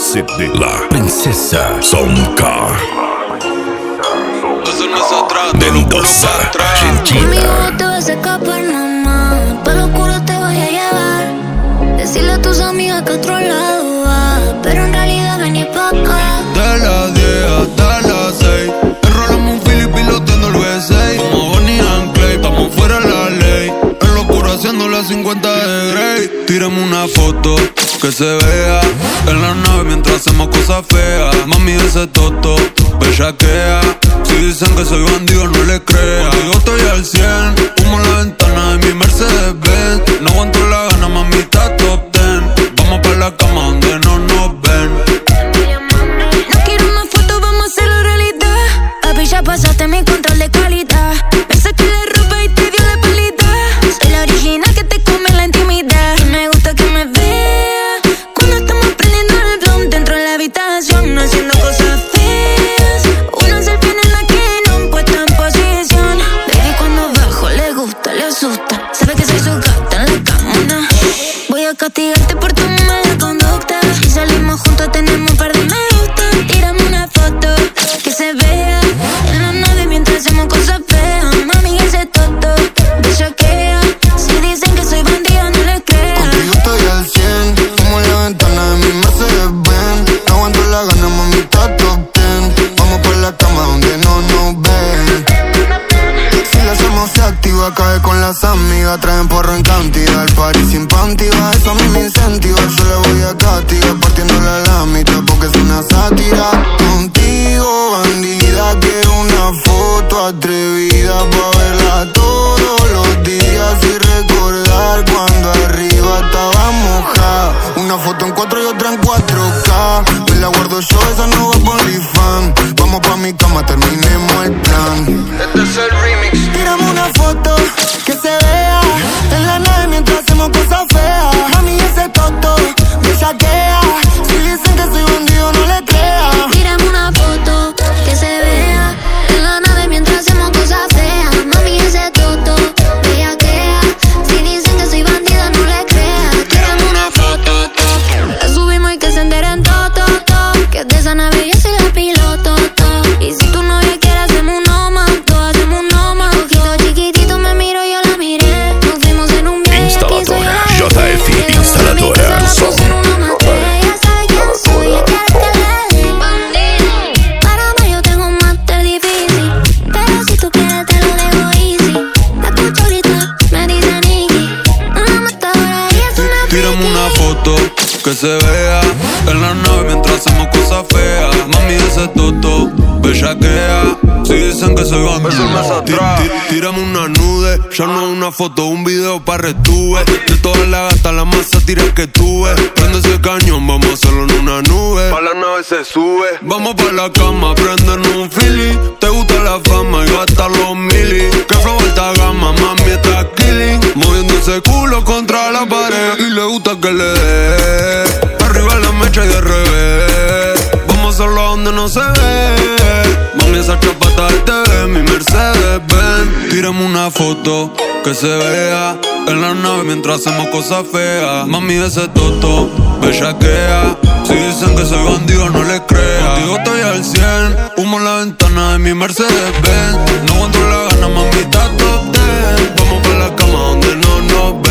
CD, la princesa Soundcar. Mendoza, Argentina. Conmigo te vas a escapar, mamá. Pa' lo oscuro te voy a llevar. Decirle a tus amigas que a otro lado va, pero en realidad vení pa' acá. De las 10 hasta las 6 enrolamos un Philip piloteando el V6. Como Bonnie and Clyde, estamos fuera de la ley. En lo oscuro haciendo las 50 de Grey. Tírame una foto que se vea en la nave mientras hacemos cosas feas. Mami, ese toto bellaquea. Si dicen que soy bandido, no le crea. Contigo estoy al 100, humo en la ventana de mi Mercedes-Benz. No aguanto la gana, mami, está top 10. Vamos pa' la cama donde no nos ven. No quiero más fotos, vamos a hacerlo realidad. Papi, ya pasaste mi control de calidad. Me saqué la ropa y te dio la pelita. Soy la original que te come la intimidad. Y me gusta que me vea cuando estamos prendiendo el blunt dentro de la habitación, no haciendo cosas feas. Una selfie en la que no puesta en posición. Baby, cuando bajo le gusta, le asusta. Sabe que soy su gata en la cama. Voy a castigarte por tu mala conducta. Si salimos juntos tenemos un par de me gusta. Tírame una foto que se vea en la nave mientras hacemos cosas feas. Mami, ese toto bellaquea. Si dicen que soy bandida, no les creas. Contigo estoy al 100, como en la ventana de mi Mercedes-Benz. No aguanto la gana, mami, está top 10. Vamos por la cama donde no nos ven. Si la hacemos se activa, cae con las amigas. Traen porro en cantidad, el party sin panty va. Eso a mí me incentiva, yo le voy a castigar partiéndola a la mitad porque es una sátira. Contigo, bandida, quiero una foto atrevida pa' verla todos los días y recordar cuando arriba estaba mojada. Una foto en 4 y otra en 4K. Me la guardo yo, esa no va por OnlyFans. Vamos pa' mi cama, terminemos el plan. Este es el remix. Tírame una foto que se vea en la nave mientras hacemos cosas feas. Mami, ese toto me saquea. Si dicen que soy bandido, no le creas. Tírame una foto que se vea en la nave mientras hacemos cosas feas. Mami, ese toto bellaquea. Si dicen que soy bandida, no le creas. Tírame una foto, la subimos y que se enteren todo, que de esa nave yo soy la piloto, y si tu novia quiere hacemos uno más, hacemos uno más. Ojito chiquitito me miro, yo la miré. Nos fuimos en un viaje. Instaladora JF, instaladora Son. Tírame una foto que se vea en la nave mientras hacemos cosas feas. Mami, ese toto bellaquea. Si dicen que soy bandido, tírame una nude. Ya no una foto, un video pa' retuve. De todas las gatas, la más sátira que tuve. Prende ese cañón, vamos a hacerlo en una nube. Pa' la nave se sube. Vamos pa' la cama, prendernos un Philly. Te gusta la fama y gastar los mili. Que flow alta gama, mami está killing. Moviendo ese culo contra la pared. Y le gusta que le dé arriba la mecha y de revés. Vamos a hacerlo donde no se ve. Mami, esa chapata del TV, mi Mercedes-Benz. Tírame una foto que se vea en la nave mientras hacemos cosas feas. Mami, ese toto bellaquea. Si dicen que soy bandido, no les creas. Contigo estoy al 100, humo en la ventana de mi Mercedes-Benz. No aguanto la gana, mami, está top 10. Vamos pa' la cama donde no nos ven.